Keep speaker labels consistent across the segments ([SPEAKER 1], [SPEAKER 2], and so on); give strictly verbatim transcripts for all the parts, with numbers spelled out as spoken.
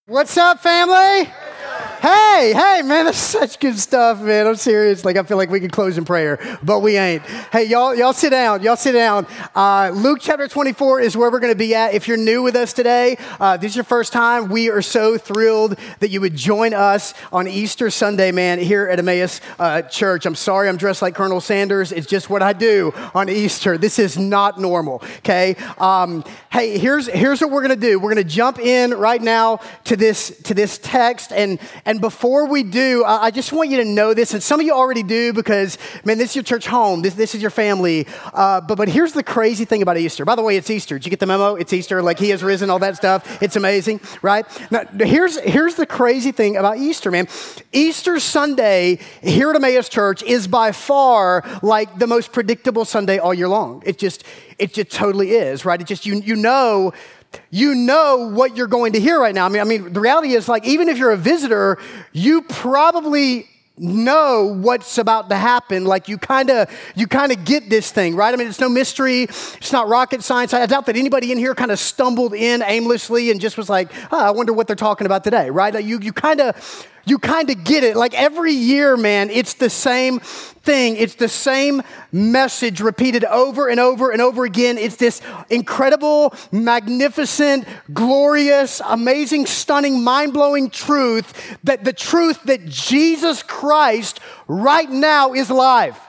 [SPEAKER 1] What's up, family? Hey, hey, man, that's such good stuff, man. I'm serious. Like, I feel like we could close in prayer, but we ain't. Hey, y'all, y'all sit down. Y'all sit down. Uh, Luke chapter twenty-four is where we're going to be at. If you're new with us today, uh, this is your first time, we are so thrilled that you would join us on Easter Sunday, man, here at Emmaus uh, Church. I'm sorry I'm dressed like Colonel Sanders. It's just what I do on Easter. This is not normal, okay? Um, hey, here's here's what we're going to do. We're going to jump in right now to this to this text, and And before we do, I just want you to know this, and some of you already do because, man, this is your church home. This, this is your family. Uh, but, but here's the crazy thing about Easter. By the way, it's Easter. Did you get the memo? It's Easter. Like, he has risen, all that stuff. It's amazing, right? Now, here's, here's the crazy thing about Easter, man. Easter Sunday here at Emmaus Church is by far like the most predictable Sunday all year long. It just, it just totally is, right? It just, you, you know... You know what you're going to hear right now. I mean, I mean, the reality is, like, even if you're a visitor, you probably know what's about to happen. Like, you kind of, you kind of get this thing, right? I mean, it's no mystery. It's not rocket science. I doubt that anybody in here kind of stumbled in aimlessly and just was like, oh, I wonder what they're talking about today, right? You, you kind of... You kind of get it. Like every year, man, it's the same thing. It's the same message repeated over and over and over again. It's this incredible, magnificent, glorious, amazing, stunning, mind-blowing truth that the truth that Jesus Christ right now is alive.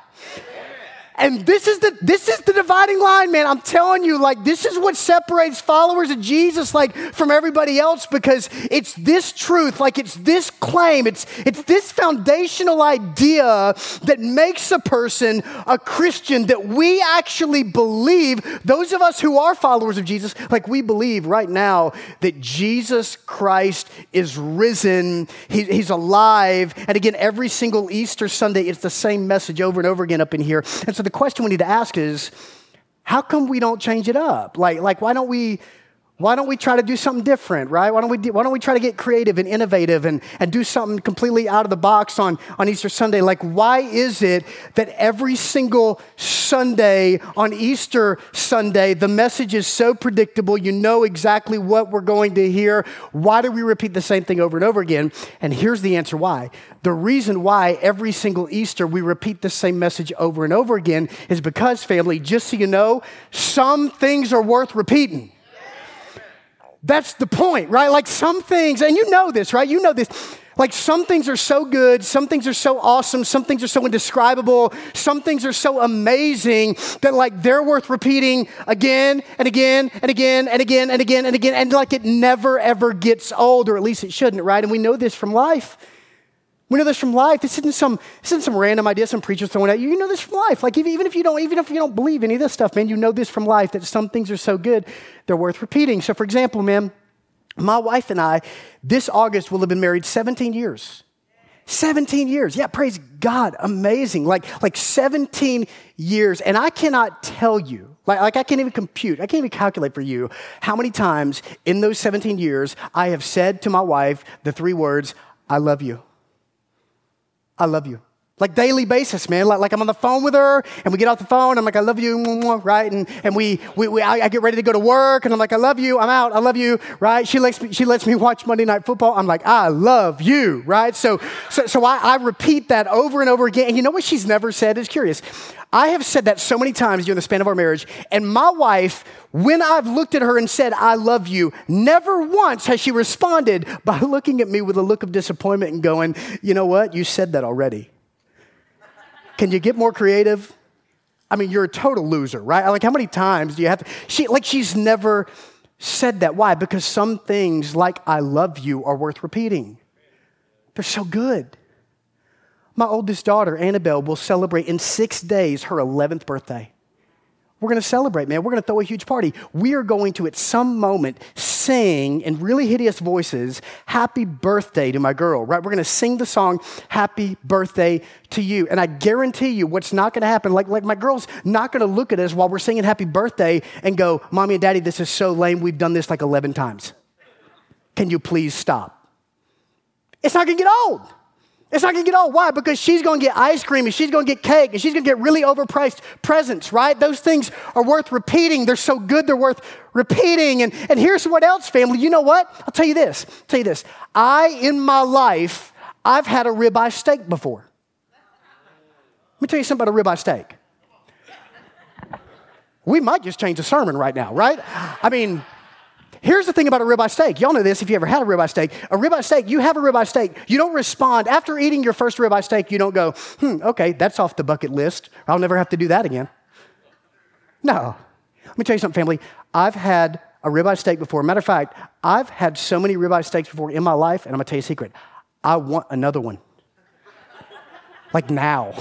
[SPEAKER 1] And this is the this is the dividing line, man. I'm telling you, like, this is what separates followers of Jesus, like, from everybody else, because it's this truth, like, it's this claim, it's it's this foundational idea that makes a person a Christian, that we actually believe, those of us who are followers of Jesus, like, we believe right now that Jesus Christ is risen, he, he's alive, and again, every single Easter Sunday, it's the same message over and over again up in here. And so the question we need to ask is, how come we don't change it up? Like, like why don't we, why don't we try to do something different, right? Why don't we, do, why don't we try to get creative and innovative and, and do something completely out of the box on, on Easter Sunday? Like, why is it that every single Sunday on Easter Sunday, the message is so predictable, you know exactly what we're going to hear? Why do we repeat the same thing over and over again? And here's the answer why. The reason why every single Easter we repeat the same message over and over again is because, family, just so you know, some things are worth repeating. That's the point, right? Like some things, and you know this, right? You know this. Like some things are so good, some things are so awesome, some things are so indescribable, some things are so amazing that like they're worth repeating again and again and again and again and again and again. And like it never ever gets old, or at least it shouldn't, right? And we know this from life. We know this from life. This isn't some, this isn't some random idea some preacher's throwing at you. You know this from life. Like even if you don't, even if you don't believe any of this stuff, man, you know this from life that some things are so good, they're worth repeating. So for example, man, my wife and I, this August will have been married seventeen years. seventeen years. Yeah, praise God. Amazing. Like, like seventeen years. And I cannot tell you, like, like I can't even compute, I can't even calculate for you how many times in those seventeen years I have said to my wife the three words, I love you. I love you. Like daily basis, man. Like, like I'm on the phone with her and we get off the phone. I'm like, I love you, right? And and we, we, we I, I get ready to go to work and I'm like, I love you. I'm out. I love you, right? She lets me, she lets me watch Monday Night Football. I'm like, I love you, right? So so, so I, I repeat that over and over again. And you know what she's never said is curious. I have said that so many times during the span of our marriage. And my wife, when I've looked at her and said, I love you, never once has she responded by looking at me with a look of disappointment and going, you know what? You said that already. Can you get more creative? I mean, you're a total loser, right? Like, how many times do you have to? She, like, she's never said that. Why? Because some things, like I love you, are worth repeating. They're so good. My oldest daughter, Annabelle, will celebrate in six days her eleventh birthday. We're going to celebrate, man. We're going to throw a huge party. We are going to, at some moment, sing in really hideous voices, happy birthday to my girl, right? We're going to sing the song, happy birthday to you. And I guarantee you what's not going to happen, like, like my girl's not going to look at us while we're singing happy birthday and go, Mommy and Daddy, this is so lame. We've done this like eleven times. Can you please stop? It's not going to get old. It's not gonna get old. Why? Because she's gonna get ice cream and she's gonna get cake and she's gonna get really overpriced presents, right? Those things are worth repeating. They're so good, they're worth repeating. And, and here's what else, family. You know what? I'll tell you this. I'll tell you this. I, in my life, I've had a ribeye steak before. Let me tell you something about a ribeye steak. We might just change the sermon right now, right? I mean, here's the thing about a ribeye steak. Y'all know this if you ever had a ribeye steak. A ribeye steak, you have a ribeye steak, you don't respond. After eating your first ribeye steak, you don't go, hmm, okay, that's off the bucket list. I'll never have to do that again. No. Let me tell you something, family. I've had a ribeye steak before. Matter of fact, I've had so many ribeye steaks before in my life, and I'm going to tell you a secret. I want another one. Like now.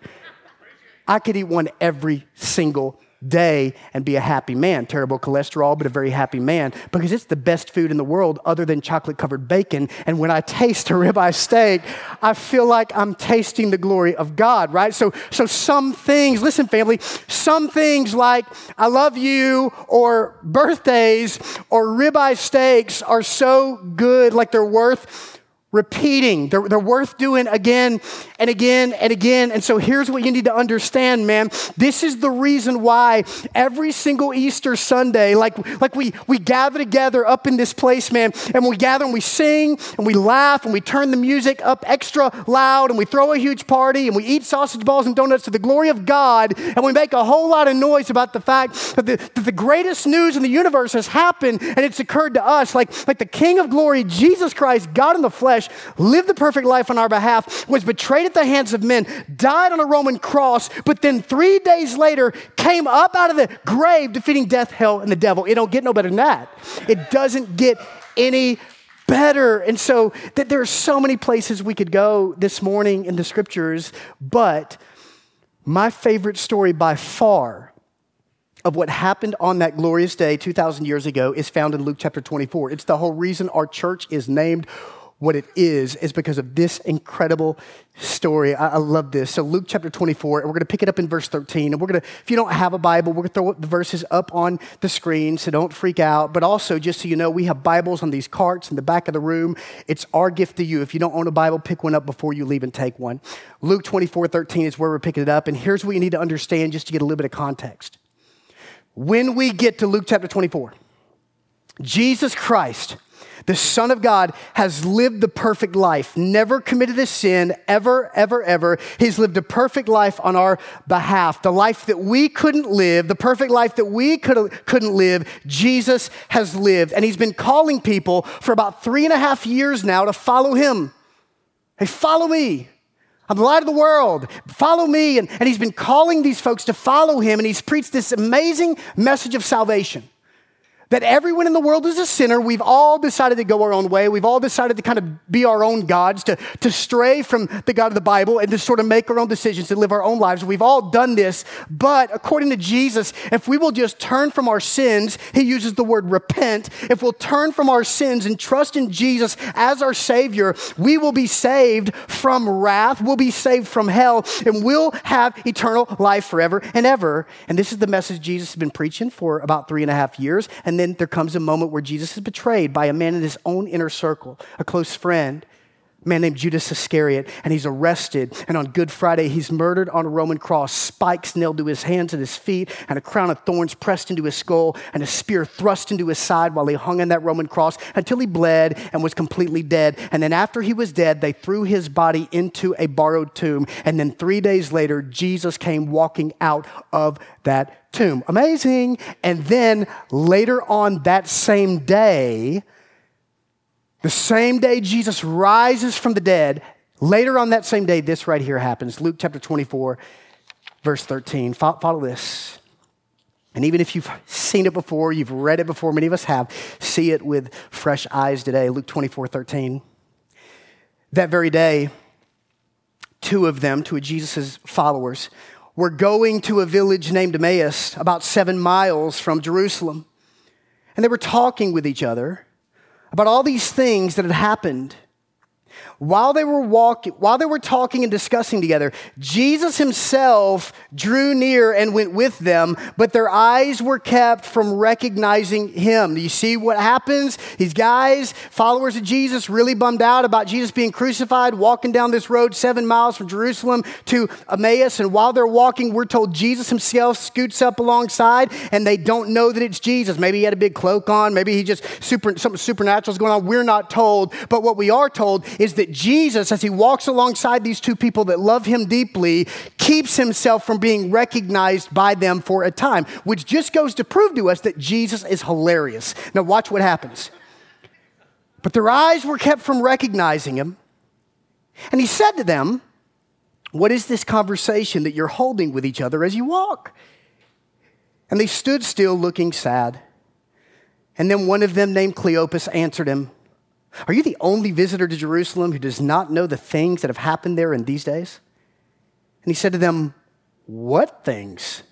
[SPEAKER 1] I could eat one every single day and be a happy man. Terrible cholesterol, but a very happy man because it's the best food in the world other than chocolate-covered bacon. And when I taste a ribeye steak, I feel like I'm tasting the glory of God, right? So, so some things, listen, family, some things like I love you or birthdays or ribeye steaks are so good, like they're worth repeating. They're, they're worth doing again and again and again. And so here's what you need to understand, man. This is the reason why every single Easter Sunday, like, like we, we gather together up in this place, man, and we gather and we sing and we laugh and we turn the music up extra loud and we throw a huge party and we eat sausage balls and donuts to the glory of God and we make a whole lot of noise about the fact that the, that the greatest news in the universe has happened and it's occurred to us. Like, like the King of Glory, Jesus Christ, God in the flesh, lived the perfect life on our behalf, was betrayed at the hands of men, died on a Roman cross, but then three days later came up out of the grave defeating death, hell, and the devil. It don't get no better than that. It doesn't get any better. And so that there are so many places we could go this morning in the scriptures, but my favorite story by far of what happened on that glorious day two thousand years ago is found in Luke chapter twenty-four. It's the whole reason our church is named what it is, is because of this incredible story. I, I love this. So Luke chapter twenty-four, and we're going to pick it up in verse thirteen. And we're going to, if you don't have a Bible, we're going to throw the verses up on the screen, so don't freak out. But also, just so you know, we have Bibles on these carts in the back of the room. It's our gift to you. If you don't own a Bible, pick one up before you leave and take one. Luke twenty-four thirteen is where we're picking it up. And here's what you need to understand just to get a little bit of context. When we get to Luke chapter twenty-four, Jesus Christ, the Son of God, has lived the perfect life, never committed a sin, ever, ever, ever. He's lived a perfect life on our behalf. The life that we couldn't live, the perfect life that we could, couldn't live, Jesus has lived. And he's been calling people for about three and a half years now to follow him. Hey, follow me. I'm the light of the world. Follow me. And, and he's been calling these folks to follow him. And he's preached this amazing message of salvation. That everyone in the world is a sinner. We've all decided to go our own way. We've all decided to kind of be our own gods, to, to stray from the God of the Bible and to sort of make our own decisions, to live our own lives. We've all done this. But according to Jesus, if we will just turn from our sins, he uses the word repent. If we'll turn from our sins and trust in Jesus as our Savior, we will be saved from wrath. We'll be saved from hell. And we'll have eternal life forever and ever. And this is the message Jesus has been preaching for about three and a half years. And then there comes a moment where Jesus is betrayed by a man in his own inner circle, a close friend, a man named Judas Iscariot, and he's arrested. And on Good Friday, he's murdered on a Roman cross, spikes nailed to his hands and his feet, and a crown of thorns pressed into his skull, and a spear thrust into his side while he hung on that Roman cross until he bled and was completely dead. And then after he was dead, they threw his body into a borrowed tomb. And then three days later, Jesus came walking out of that tomb. Amazing. And then later on that same day, the same day Jesus rises from the dead, later on that same day, this right here happens. Luke chapter twenty-four, verse thirteen. Follow this. And even if you've seen it before, you've read it before, many of us have, see it with fresh eyes today. Luke twenty-four thirteen. That very day, two of them, two of Jesus' followers, were going to a village named Emmaus, about seven miles from Jerusalem. And they were talking with each other about all these things that had happened. While they were walking, while they were talking and discussing together, Jesus himself drew near and went with them, but their eyes were kept from recognizing him. Do you see what happens? These guys, followers of Jesus, really bummed out about Jesus being crucified, walking down this road seven miles from Jerusalem to Emmaus. And while they're walking, we're told Jesus himself scoots up alongside, and they don't know that it's Jesus. Maybe he had a big cloak on. Maybe he just super, something supernatural is going on. We're not told. But what we are told is that Jesus, as he walks alongside these two people that love him deeply, keeps himself from being recognized by them for a time, which just goes to prove to us that Jesus is hilarious. Now watch what happens. But their eyes were kept from recognizing him. And he said to them, "What is this conversation that you're holding with each other as you walk?" And they stood still looking sad. And then one of them, named Cleopas, answered him, "Are you the only visitor to Jerusalem who does not know the things that have happened there in these days?" And he said to them, "What things?"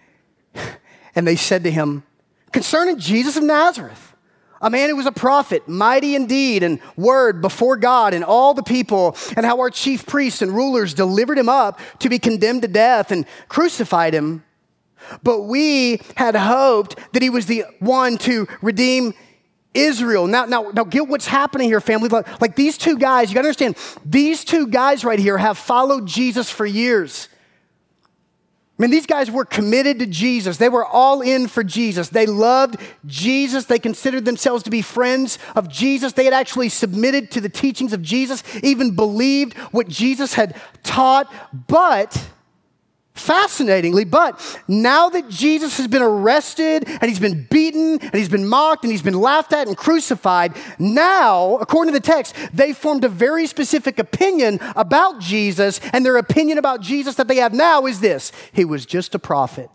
[SPEAKER 1] And they said to him, "Concerning Jesus of Nazareth, a man who was a prophet, mighty in deed and word before God and all the people, and how our chief priests and rulers delivered him up to be condemned to death and crucified him. But we had hoped that he was the one to redeem Israel." Now, now, now get what's happening here, family. Like, like these two guys, you gotta understand, these two guys right here have followed Jesus for years. I mean, these guys were committed to Jesus. They were all in for Jesus. They loved Jesus. They considered themselves to be friends of Jesus. They had actually submitted to the teachings of Jesus, even believed what Jesus had taught. But fascinatingly, but now that Jesus has been arrested and he's been beaten and he's been mocked and he's been laughed at and crucified, now, according to the text, they formed a very specific opinion about Jesus, and their opinion about Jesus that they have now is this: he was just a prophet.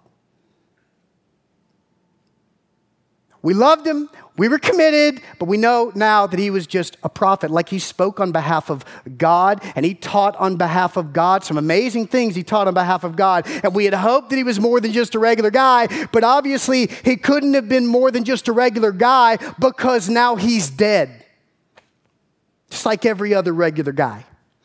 [SPEAKER 1] We loved him, we were committed, but we know now that he was just a prophet. Like, he spoke on behalf of God, and he taught on behalf of God. Some amazing things he taught on behalf of God. And we had hoped that he was more than just a regular guy, but obviously he couldn't have been more than just a regular guy, because now he's dead. Just like every other regular guy.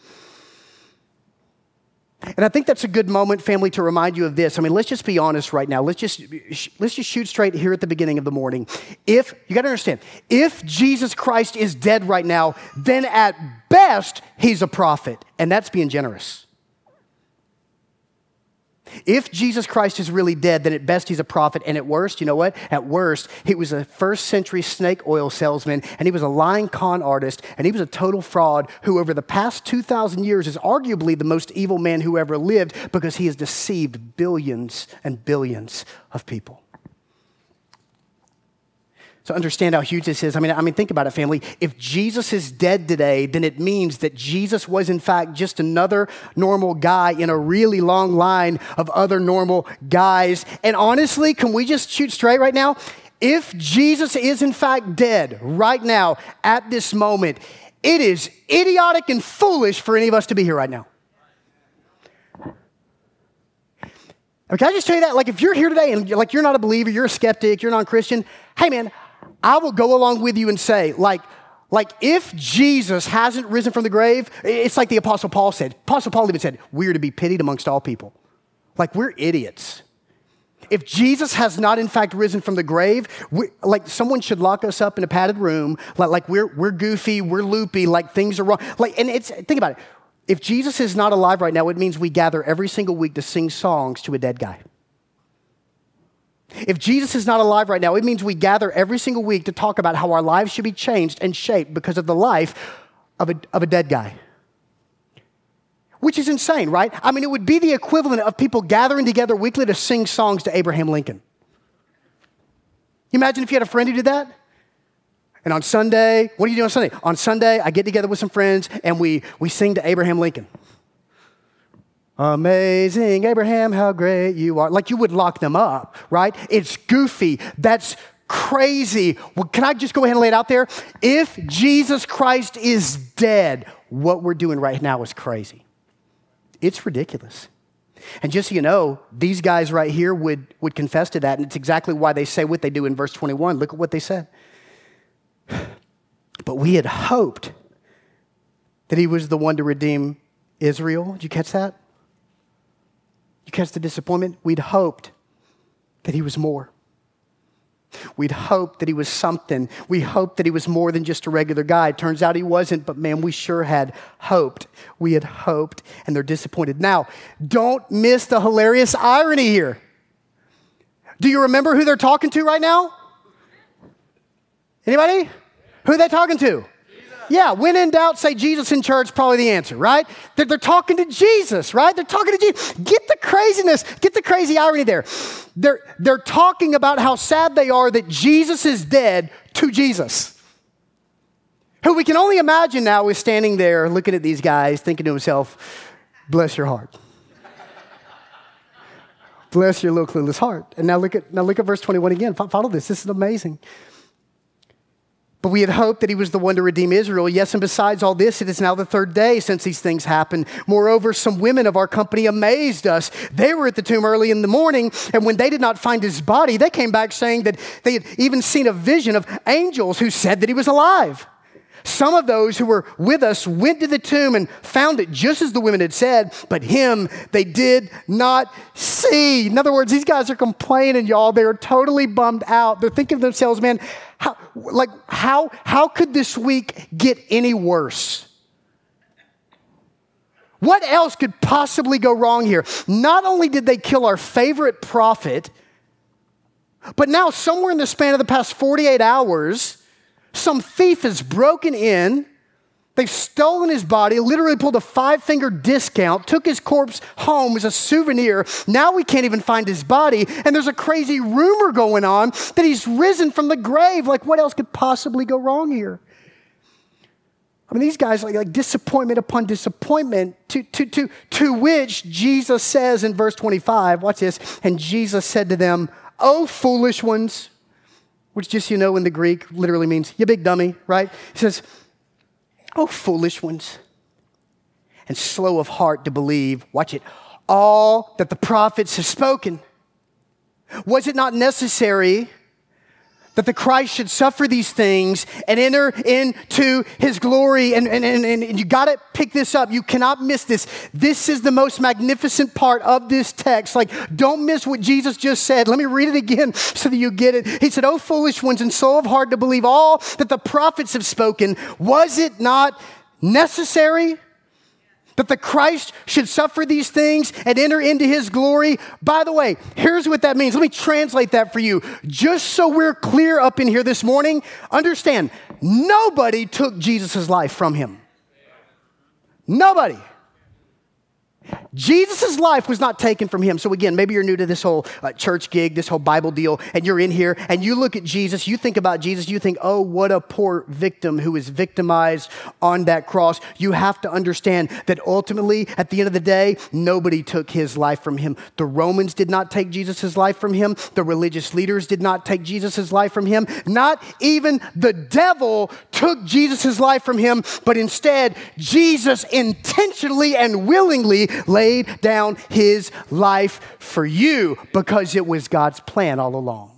[SPEAKER 1] And I think that's a good moment, family, to remind you of this. I mean, let's just be honest right now. Let's just let's just shoot straight here at the beginning of the morning. If, you got to understand, if Jesus Christ is dead right now, then at best, he's a prophet. And that's being generous. If Jesus Christ is really dead, then at best he's a prophet, and at worst, you know what? At worst, he was a first century snake oil salesman, and he was a lying con artist, and he was a total fraud who over the past two thousand years is arguably the most evil man who ever lived, because he has deceived billions and billions of people. So understand how huge this is. I mean, I mean, think about it, family. If Jesus is dead today, then it means that Jesus was in fact just another normal guy in a really long line of other normal guys. And honestly, can we just shoot straight right now? If Jesus is in fact dead right now at this moment, it is idiotic and foolish for any of us to be here right now. Can I just tell you that? Like, if you're here today and you're, like, you're not a believer, you're a skeptic, you're non-Christian, hey man, I will go along with you and say, like, like if Jesus hasn't risen from the grave, it's like the Apostle Paul said. Apostle Paul even said, we're to be pitied amongst all people. Like, we're idiots. If Jesus has not in fact risen from the grave, we, like someone should lock us up in a padded room, like, like we're we're goofy, we're loopy, like things are wrong. Like, and it's, think about it. If Jesus is not alive right now, it means we gather every single week to sing songs to a dead guy. If Jesus is not alive right now, it means we gather every single week to talk about how our lives should be changed and shaped because of the life of a, of a dead guy. Which is insane, right? I mean, it would be the equivalent of people gathering together weekly to sing songs to Abraham Lincoln. You imagine if you had a friend who did that? And on Sunday, what do you do on Sunday? On Sunday, I get together with some friends and we, we sing to Abraham Lincoln. Amazing Abraham, how great you are. Like, you would lock them up, right? It's goofy. That's crazy. Well, can I just go ahead and lay it out there? If Jesus Christ is dead, what we're doing right now is crazy. It's ridiculous. And just so you know, these guys right here would, would confess to that, and it's exactly why they say what they do in verse twenty-one. Look at what they said. But we had hoped that he was the one to redeem Israel. Did you catch that? You catch the disappointment? We'd hoped that he was more. We'd hoped that he was something. We hoped that he was more than just a regular guy. Turns out he wasn't, but man, we sure had hoped. We had hoped, and they're disappointed. Now, don't miss the hilarious irony here. Do you remember who they're talking to right now? Anybody? Who are they talking to? Yeah, when in doubt, say Jesus in church, probably the answer, right? They're, they're talking to Jesus, right? They're talking to Jesus. Get the craziness, get the crazy irony there. They're, they're talking about how sad they are that Jesus is dead to Jesus, who we can only imagine now is standing there looking at these guys, thinking to himself, bless your heart. Bless your little clueless heart. And now look at, now look at verse twenty-one again. Follow this. This is amazing. But we had hoped that he was the one to redeem Israel. Yes, and besides all this, it is now the third day since these things happened. Moreover, some women of our company amazed us. They were at the tomb early in the morning, and when they did not find his body, they came back saying that they had even seen a vision of angels who said that he was alive. Some of those who were with us went to the tomb and found it just as the women had said, but him they did not see. In other words, these guys are complaining, y'all. They're totally bummed out. They're thinking to themselves, man, how, like, how, how could this week get any worse? What else could possibly go wrong here? Not only did they kill our favorite prophet, but now somewhere in the span of the past forty-eight hours, some thief has broken in, they've stolen his body, literally pulled a five-finger discount, took his corpse home as a souvenir. Now we can't even find his body, and there's a crazy rumor going on that he's risen from the grave. Like, what else could possibly go wrong here? I mean, these guys, like, like disappointment upon disappointment, to, to, to, to which Jesus says in verse twenty-five, watch this, and Jesus said to them, "O foolish ones," which, just so you know, in the Greek literally means, you big dummy, right? He says, "Oh, foolish ones, and slow of heart to believe," watch it, "all that the prophets have spoken. Was it not necessary that the Christ should suffer these things and enter into his glory?" And, and, and, and you got to pick this up. You cannot miss this. This is the most magnificent part of this text. Like, don't miss what Jesus just said. Let me read it again so that you get it. He said, "O foolish ones, and slow of heart to believe all that the prophets have spoken. Was it not necessary that the Christ should suffer these things and enter into his glory?" By the way, here's what that means. Let me translate that for you. Just so we're clear up in here this morning, understand, nobody took Jesus' life from him. Nobody. Jesus' life was not taken from him. So again, maybe you're new to this whole uh, church gig, this whole Bible deal, and you're in here and you look at Jesus, you think about Jesus, you think, oh, what a poor victim who is victimized on that cross. You have to understand that ultimately, at the end of the day, nobody took his life from him. The Romans did not take Jesus' life from him. The religious leaders did not take Jesus' life from him. Not even the devil took Jesus' life from him, but instead, Jesus intentionally and willingly laid down his life for you because it was God's plan all along.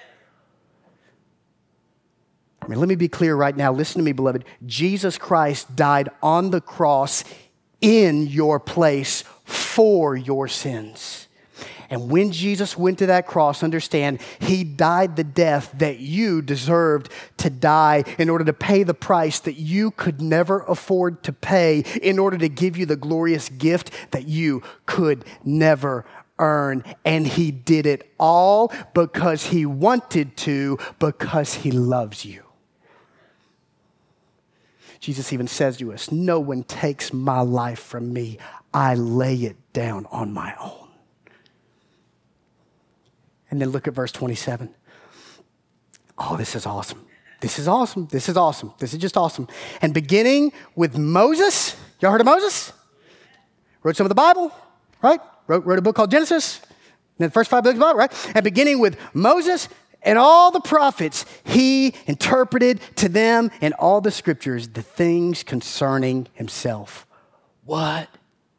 [SPEAKER 1] I mean, let me be clear right now. Listen to me, beloved. Jesus Christ died on the cross in your place for your sins. And when Jesus went to that cross, understand, he died the death that you deserved to die in order to pay the price that you could never afford to pay, in order to give you the glorious gift that you could never earn. And he did it all because he wanted to, because he loves you. Jesus even says to us, "No one takes my life from me. I lay it down on my own." And then look at verse twenty-seven. Oh, this is awesome. This is awesome. This is awesome. This is just awesome. "And beginning with Moses," y'all heard of Moses? Wrote some of the Bible, right? Wrote, wrote a book called Genesis. And then the first five books of the Bible, right? "And beginning with Moses and all the prophets, he interpreted to them in all the scriptures the things concerning himself." What?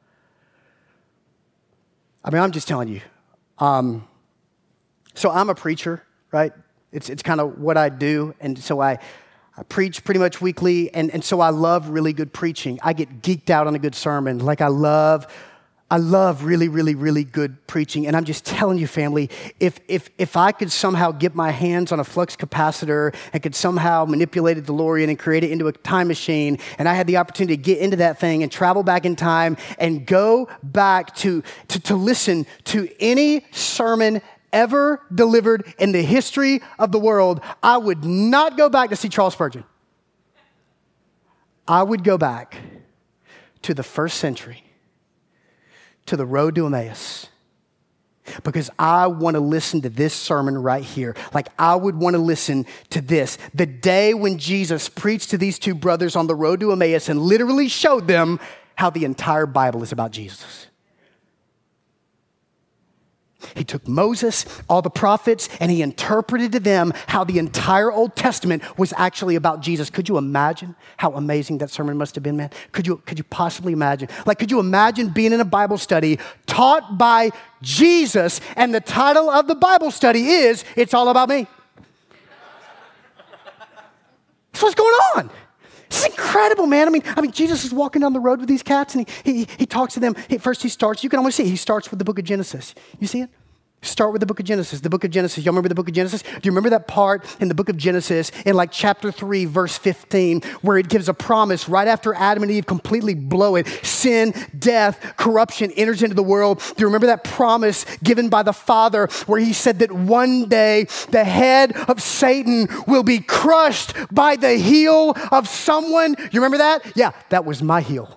[SPEAKER 1] I mean, I'm just telling you. Um, So I'm a preacher, right? It's it's kind of what I do. And so I I preach pretty much weekly, and, and so I love really good preaching. I get geeked out on a good sermon. Like I love, I love really, really, really good preaching. And I'm just telling you, family, if if if I could somehow get my hands on a flux capacitor and could somehow manipulate a DeLorean and create it into a time machine, and I had the opportunity to get into that thing and travel back in time and go back to to, to listen to any sermon ever delivered in the history of the world, I would not go back to see Charles Spurgeon. I would go back to the first century, to the road to Emmaus, because I want to listen to this sermon right here. Like I would want to listen to this. The day when Jesus preached to these two brothers on the road to Emmaus and literally showed them how the entire Bible is about Jesus. He took Moses, all the prophets, and he interpreted to them how the entire Old Testament was actually about Jesus. Could you imagine how amazing that sermon must have been, man? Could you, could you possibly imagine? Like, could you imagine being in a Bible study taught by Jesus, and the title of the Bible study is, It's All About Me? That's what's going on. It's incredible, man. I mean, I mean, Jesus is walking down the road with these cats, and he he, he talks to them. He, first, he starts. You can almost see it. He starts with the book of Genesis. You see it? Start with the book of Genesis. The book of Genesis. Y'all remember the book of Genesis? Do you remember that part in the book of Genesis in like chapter three, verse fifteen, where it gives a promise right after Adam and Eve completely blow it? Sin, death, corruption enters into the world. Do you remember that promise given by the Father where he said that one day the head of Satan will be crushed by the heel of someone? You remember that? Yeah, that was my heel.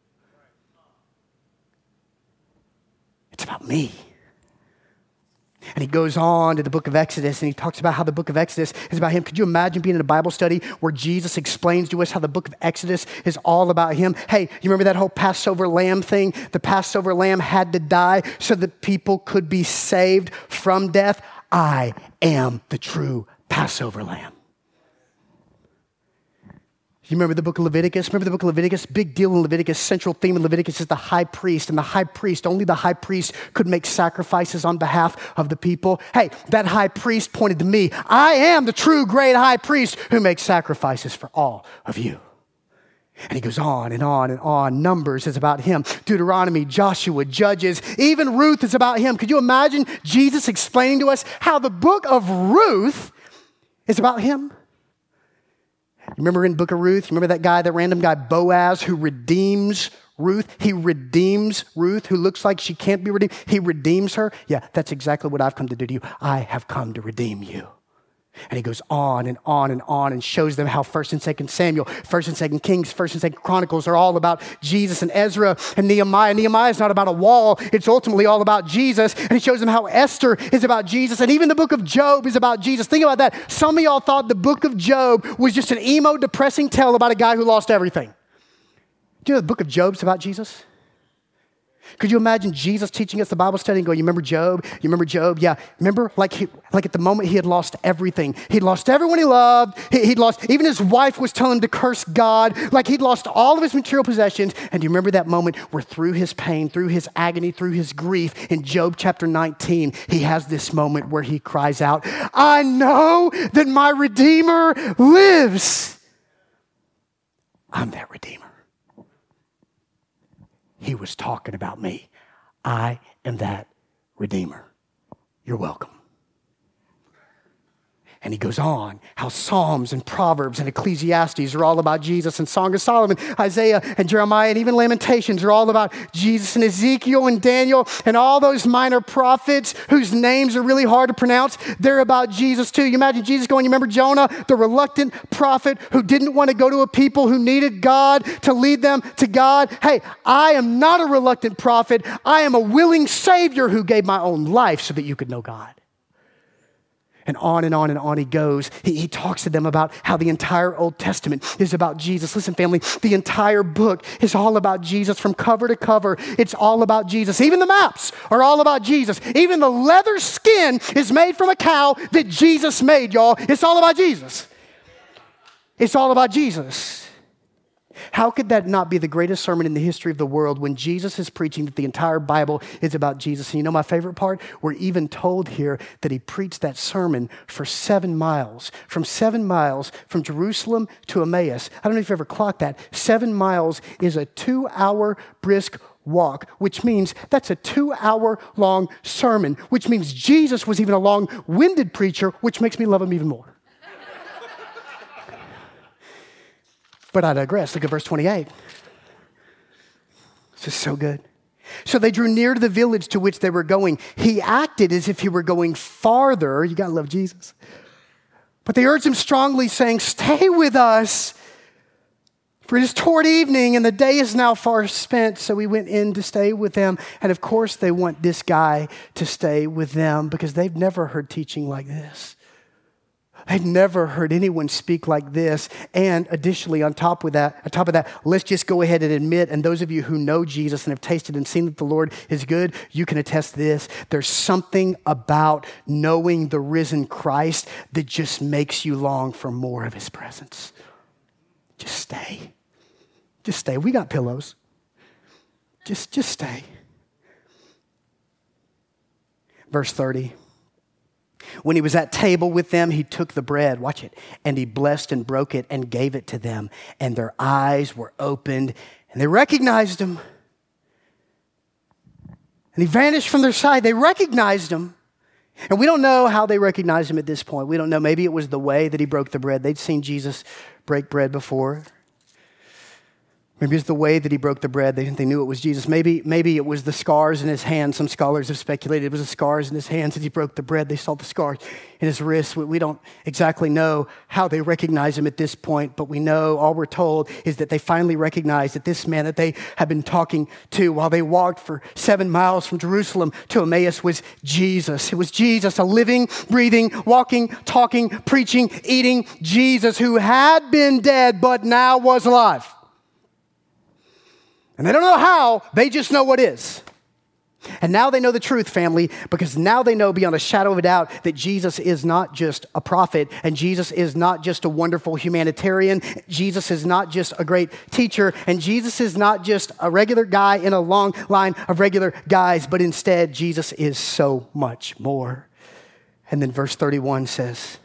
[SPEAKER 1] It's about me. And he goes on to the book of Exodus, and he talks about how the book of Exodus is about him. Could you imagine being in a Bible study where Jesus explains to us how the book of Exodus is all about him? Hey, you remember that whole Passover lamb thing? The Passover lamb had to die so that people could be saved from death. I am the true Passover lamb. You remember the book of Leviticus? Remember the book of Leviticus? Big deal in Leviticus. Central theme in Leviticus is the high priest. And the high priest, only the high priest could make sacrifices on behalf of the people. Hey, that high priest pointed to me. I am the true great high priest who makes sacrifices for all of you. And he goes on and on and on. Numbers is about him. Deuteronomy, Joshua, Judges, even Ruth is about him. Could you imagine Jesus explaining to us how the book of Ruth is about him? You remember in the book of Ruth, you remember that guy, that random guy, Boaz, who redeems Ruth? He redeems Ruth, who looks like she can't be redeemed. He redeems her. Yeah, that's exactly what I've come to do to you. I have come to redeem you. And he goes on and on and on and shows them how First and Second Samuel, First and Second Kings, First and Second Chronicles are all about Jesus, and Ezra and Nehemiah. Nehemiah is not about a wall. It's ultimately all about Jesus. And he shows them how Esther is about Jesus. And even the book of Job is about Jesus. Think about that. Some of y'all thought the book of Job was just an emo, depressing tale about a guy who lost everything. Do you know the book of Job's about Jesus? Could you imagine Jesus teaching us the Bible study and going, you remember Job? You remember Job? Yeah. Remember, like he, like at the moment he had lost everything. He'd lost everyone he loved. He, he'd lost, even his wife was telling him to curse God. Like he'd lost all of his material possessions. And do you remember that moment where through his pain, through his agony, through his grief, in Job chapter nineteen, he has this moment where he cries out, I know that my Redeemer lives. I'm that Redeemer. He was talking about me. I am that Redeemer. You're welcome. And he goes on how Psalms and Proverbs and Ecclesiastes are all about Jesus, and Song of Solomon, Isaiah and Jeremiah, and even Lamentations are all about Jesus, and Ezekiel and Daniel and all those minor prophets whose names are really hard to pronounce. They're about Jesus too. You imagine Jesus going, you remember Jonah, the reluctant prophet who didn't want to go to a people who needed God to lead them to God. Hey, I am not a reluctant prophet. I am a willing Savior who gave my own life so that you could know God. And on and on and on he goes. He, he talks to them about how the entire Old Testament is about Jesus. Listen, family, the entire book is all about Jesus from cover to cover. It's all about Jesus. Even the maps are all about Jesus. Even the leather skin is made from a cow that Jesus made, y'all. It's all about Jesus. It's all about Jesus. How could that not be the greatest sermon in the history of the world when Jesus is preaching that the entire Bible is about Jesus? And you know my favorite part? We're even told here that he preached that sermon for seven miles. From seven miles from Jerusalem to Emmaus. I don't know if you ever clocked that. Seven miles is a two-hour brisk walk, which means that's a two-hour long sermon, which means Jesus was even a long-winded preacher, which makes me love him even more. But I digress. Look at verse twenty-eight. This is so good. So they drew near to the village to which they were going. He acted as if he were going farther. You got to love Jesus. But they urged him strongly, saying, stay with us, for it is toward evening, and the day is now far spent. So we went in to stay with them. And of course, they want this guy to stay with them because they've never heard teaching like this. I've never heard anyone speak like this. And additionally, on top of that, on top of that, let's just go ahead and admit, and those of you who know Jesus and have tasted and seen that the Lord is good, you can attest this. There's something about knowing the risen Christ that just makes you long for more of his presence. Just stay. Just stay. We got pillows. Just, just stay. Verse thirty. When he was at table with them, he took the bread, watch it, and he blessed and broke it and gave it to them. And their eyes were opened and they recognized him. And he vanished from their sight. They recognized him. And we don't know how they recognized him at this point. We don't know. Maybe it was the way that he broke the bread. They'd seen Jesus break bread before. Maybe it's the way that he broke the bread. They, they knew it was Jesus. Maybe, maybe it was the scars in his hands. Some scholars have speculated it was the scars in his hands as he broke the bread. They saw the scars in his wrists. We, we don't exactly know how they recognized him at this point, but we know, all we're told is that they finally recognized that this man that they had been talking to while they walked for seven miles from Jerusalem to Emmaus was Jesus. It was Jesus, a living, breathing, walking, talking, preaching, eating Jesus who had been dead but now was alive. And they don't know how, they just know what is. And now they know the truth, family, because now they know beyond a shadow of a doubt that Jesus is not just a prophet, and Jesus is not just a wonderful humanitarian. Jesus is not just a great teacher, and Jesus is not just a regular guy in a long line of regular guys, but instead, Jesus is so much more. And then verse thirty-one says,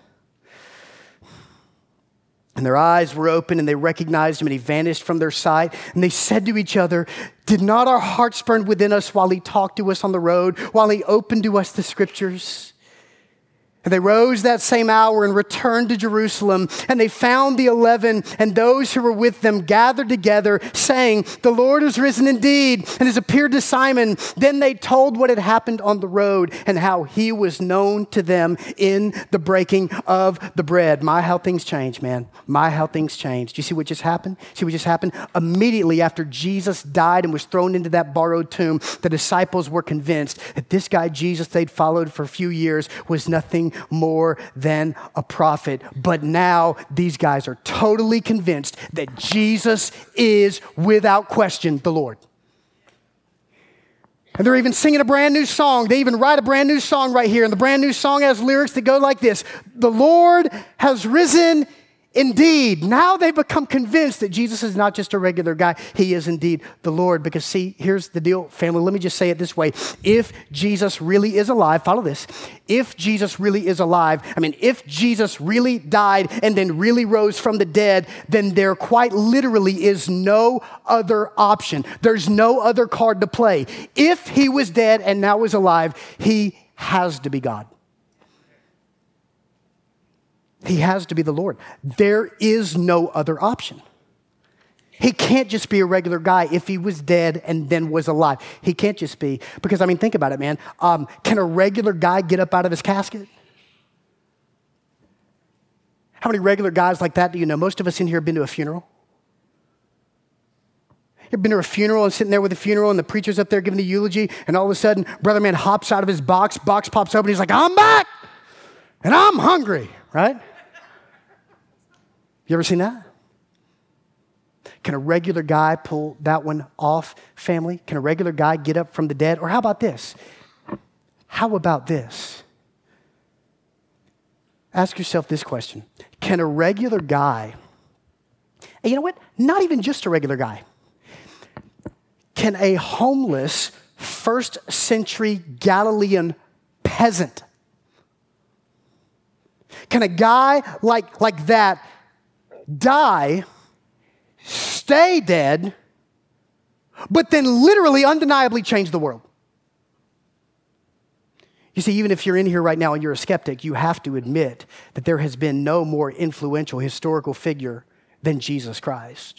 [SPEAKER 1] and their eyes were open and they recognized him and he vanished from their sight. And they said to each other, did not our hearts burn within us while he talked to us on the road, while he opened to us the scriptures? And they rose that same hour and returned to Jerusalem. And they found the eleven and those who were with them gathered together, saying, the Lord is risen indeed and has appeared to Simon. Then they told what had happened on the road and how he was known to them in the breaking of the bread. My, how things change, man. My, how things change. Do you see what just happened? See what just happened? Immediately after Jesus died and was thrown into that borrowed tomb, the disciples were convinced that this guy, Jesus, they'd followed for a few years, was nothing more than a prophet. But now these guys are totally convinced that Jesus is without question the Lord. And they're even singing a brand new song. They even write a brand new song right here. And the brand new song has lyrics that go like this. The Lord has risen indeed. Now they've become convinced that Jesus is not just a regular guy. He is indeed the Lord. Because see, here's the deal, family. Let me just say it this way. If Jesus really is alive, follow this. If Jesus really is alive, I mean, if Jesus really died and then really rose from the dead, then there quite literally is no other option. There's no other card to play. If he was dead and now is alive, he has to be God. He has to be the Lord. There is no other option. He can't just be a regular guy if he was dead and then was alive. He can't just be, because I mean, think about it, man. Um, can a regular guy get up out of his casket? How many regular guys like that do you know? Most of us in here have been to a funeral. You've been to a funeral and sitting there with the funeral and the preacher's up there giving the eulogy and all of a sudden, brother man hops out of his box, box pops open, he's like, I'm back and I'm hungry, right? You ever seen that? Can a regular guy pull that one off, family? Can a regular guy get up from the dead? Or how about this? How about this? Ask yourself this question. Can a regular guy And you know what? Not even just a regular guy. Can a homeless first century Galilean peasant, can a guy like, like that die, stay dead, but then literally undeniably change the world? You see, even if you're in here right now and you're a skeptic, you have to admit that there has been no more influential historical figure than Jesus Christ.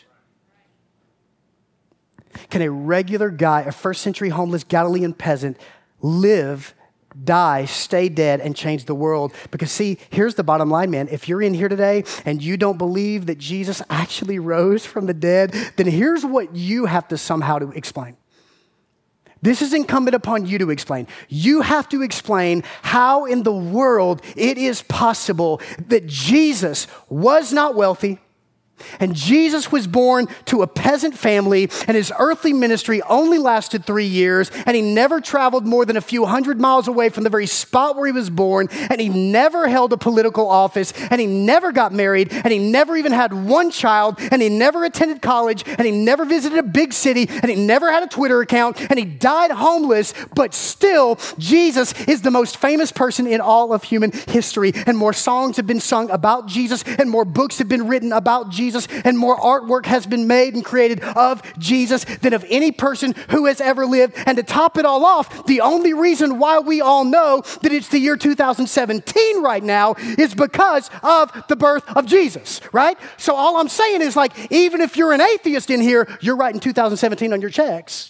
[SPEAKER 1] Can a regular guy, a first century homeless Galilean peasant, live, die, stay dead, and change the world? Because see, here's the bottom line, man. If you're in here today and you don't believe that Jesus actually rose from the dead, then here's what you have to somehow to explain. This is incumbent upon you to explain. You have to explain how in the world it is possible that Jesus was not wealthy, and Jesus was born to a peasant family, and his earthly ministry only lasted three years, and he never traveled more than a few hundred miles away from the very spot where he was born, and he never held a political office, and he never got married, and he never even had one child, and he never attended college, and he never visited a big city, and he never had a Twitter account, and he died homeless, but still, Jesus is the most famous person in all of human history, and more songs have been sung about Jesus, and more books have been written about Jesus, Jesus, and more artwork has been made and created of Jesus than of any person who has ever lived. And to top it all off, the only reason why we all know that it's the year two thousand seventeen right now is because of the birth of Jesus, right? So all I'm saying is, like, even if you're an atheist in here, you're writing two thousand seventeen on your checks.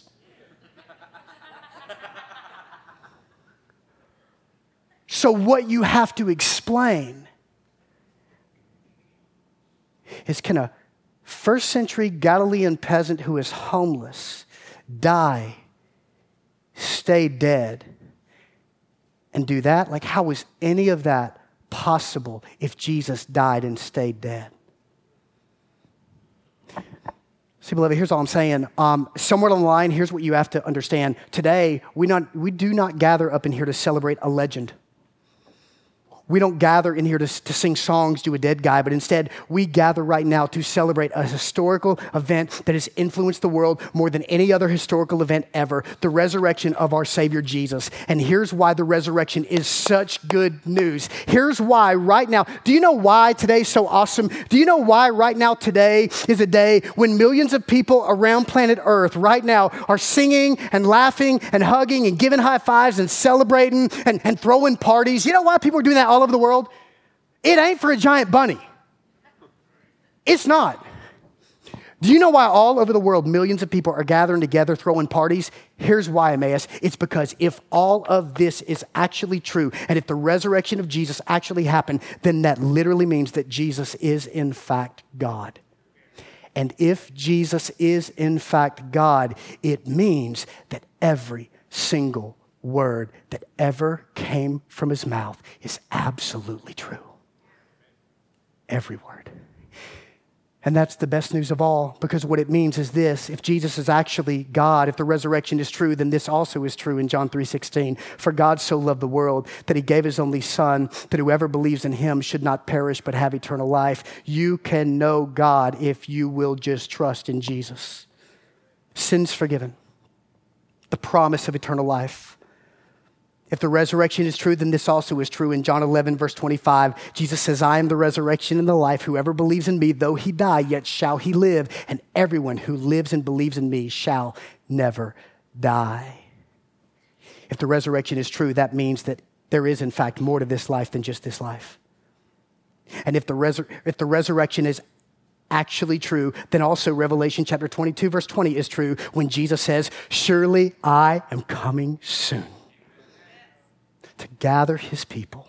[SPEAKER 1] So what you have to explain is, can a first century Galilean peasant who is homeless die, stay dead, and do that? Like, how was any of that possible if Jesus died and stayed dead? See, beloved, here's all I'm saying. Um, somewhere along the line, here's what you have to understand. Today, we, not, we do not gather up in here to celebrate a legend. We don't gather in here to, to sing songs to a dead guy, but instead we gather right now to celebrate a historical event that has influenced the world more than any other historical event ever, the resurrection of our Savior Jesus. And here's why the resurrection is such good news. Here's why right now. Do you know why today's so awesome? Do you know why right now today is a day when millions of people around planet Earth right now are singing and laughing and hugging and giving high fives and celebrating and, and throwing parties? You know why people are doing that all over the world? It ain't for a giant bunny. It's not. Do you know why all over the world millions of people are gathering together throwing parties? Here's why, Emmaus. It's because if all of this is actually true, and if the resurrection of Jesus actually happened, then that literally means that Jesus is in fact God. And if Jesus is in fact God, it means that every single word that ever came from his mouth is absolutely true. Every word. And that's the best news of all, because what it means is this: if Jesus is actually God, if the resurrection is true, then this also is true in John three sixteen. For God so loved the world that he gave his only son, that whoever believes in him should not perish but have eternal life. You can know God if you will just trust in Jesus. Sins forgiven. The promise of eternal life. If the resurrection is true, then this also is true. In John eleven, verse twenty-five, Jesus says, I am the resurrection and the life. Whoever believes in me, though he die, yet shall he live. And everyone who lives and believes in me shall never die. If the resurrection is true, that means that there is, in fact, more to this life than just this life. And if the, resur- if the resurrection is actually true, then also Revelation chapter twenty-two, verse twenty is true, when Jesus says, surely I am coming soon to gather his people.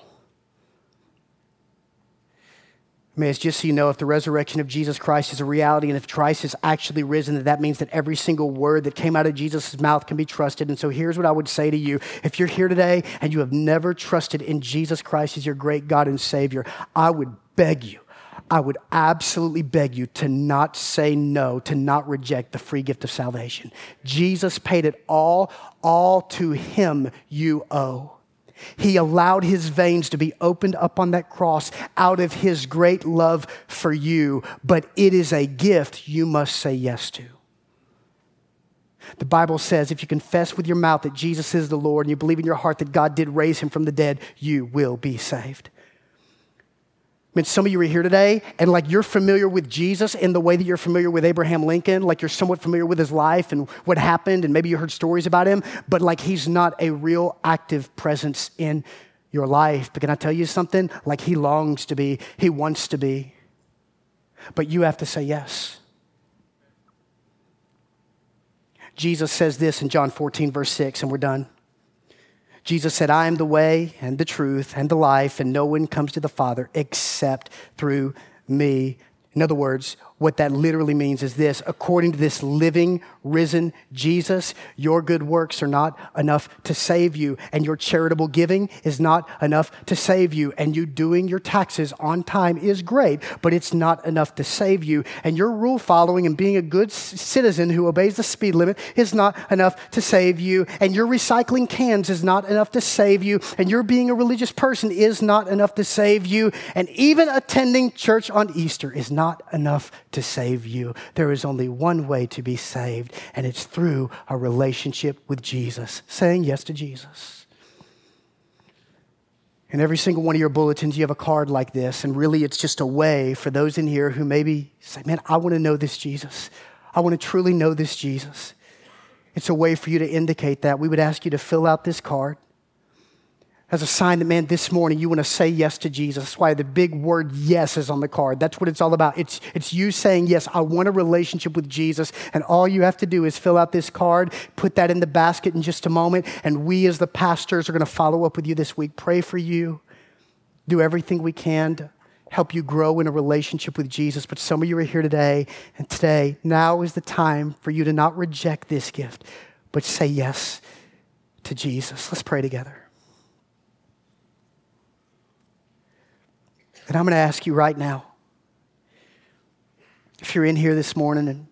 [SPEAKER 1] I mean, it's just so you know, if the resurrection of Jesus Christ is a reality, and if Christ is actually risen, then that means that every single word that came out of Jesus' mouth can be trusted. And so here's what I would say to you. If you're here today and you have never trusted in Jesus Christ as your great God and Savior, I would beg you, I would absolutely beg you to not say no, to not reject the free gift of salvation. Jesus paid it all, all to him you owe. He allowed his veins to be opened up on that cross out of his great love for you, but it is a gift you must say yes to. The Bible says if you confess with your mouth that Jesus is the Lord and you believe in your heart that God did raise him from the dead, you will be saved. I mean, some of you are here today and like you're familiar with Jesus in the way that you're familiar with Abraham Lincoln, like you're somewhat familiar with his life and what happened, and maybe you heard stories about him, but like he's not a real active presence in your life. But can I tell you something? Like he longs to be, he wants to be, but you have to say yes. Jesus says this in John fourteen, verse six, and we're done. Jesus said, I am the way and the truth and the life, and no one comes to the Father except through me. In other words, what that literally means is this: according to this living, risen Jesus, your good works are not enough to save you, and your charitable giving is not enough to save you, and you doing your taxes on time is great, but it's not enough to save you, and your rule following and being a good citizen who obeys the speed limit is not enough to save you, and your recycling cans is not enough to save you, and your being a religious person is not enough to save you, and even attending church on Easter is not enough to save you. There is only one way to be saved, and it's through a relationship with Jesus, saying yes to Jesus. In every single one of your bulletins, you have a card like this, and really it's just a way for those in here who maybe say, man, I want to know this Jesus. I want to truly know this Jesus. It's a way for you to indicate that. We would ask you to fill out this card as a sign that, man, this morning you want to say yes to Jesus. That's why the big word yes is on the card. That's what it's all about. It's, it's you saying, yes, I want a relationship with Jesus. And all you have to do is fill out this card, put that in the basket in just a moment. And we as the pastors are going to follow up with you this week, pray for you, do everything we can to help you grow in a relationship with Jesus. But some of you are here today, and today, now is the time for you to not reject this gift, but say yes to Jesus. Let's pray together. And I'm going to ask you right now, if you're in here this morning and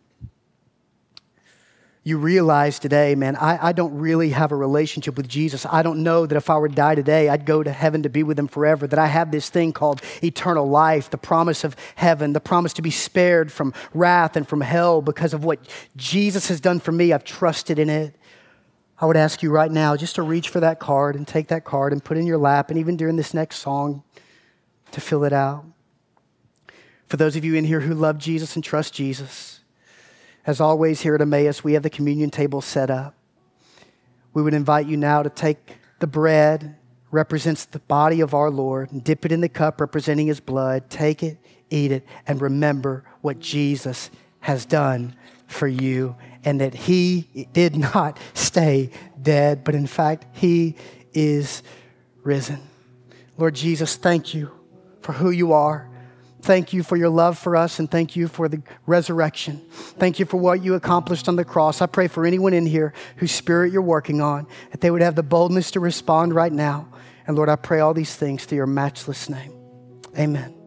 [SPEAKER 1] you realize today, man, I, I don't really have a relationship with Jesus. I don't know that if I were to die today, I'd go to heaven to be with him forever, that I have this thing called eternal life, the promise of heaven, the promise to be spared from wrath and from hell because of what Jesus has done for me. I've trusted in it. I would ask you right now just to reach for that card and take that card and put it in your lap, and even during this next song, to fill it out. For those of you in here who love Jesus and trust Jesus, as always here at Emmaus, we have the communion table set up. We would invite you now to take the bread, represents the body of our Lord, and dip it in the cup representing his blood. Take it, eat it, and remember what Jesus has done for you, and that he did not stay dead, but in fact, he is risen. Lord Jesus, thank you for who you are. Thank you for your love for us, and thank you for the resurrection. Thank you for what you accomplished on the cross. I pray for anyone in here whose spirit you're working on, that they would have the boldness to respond right now. And Lord, I pray all these things through your matchless name. Amen.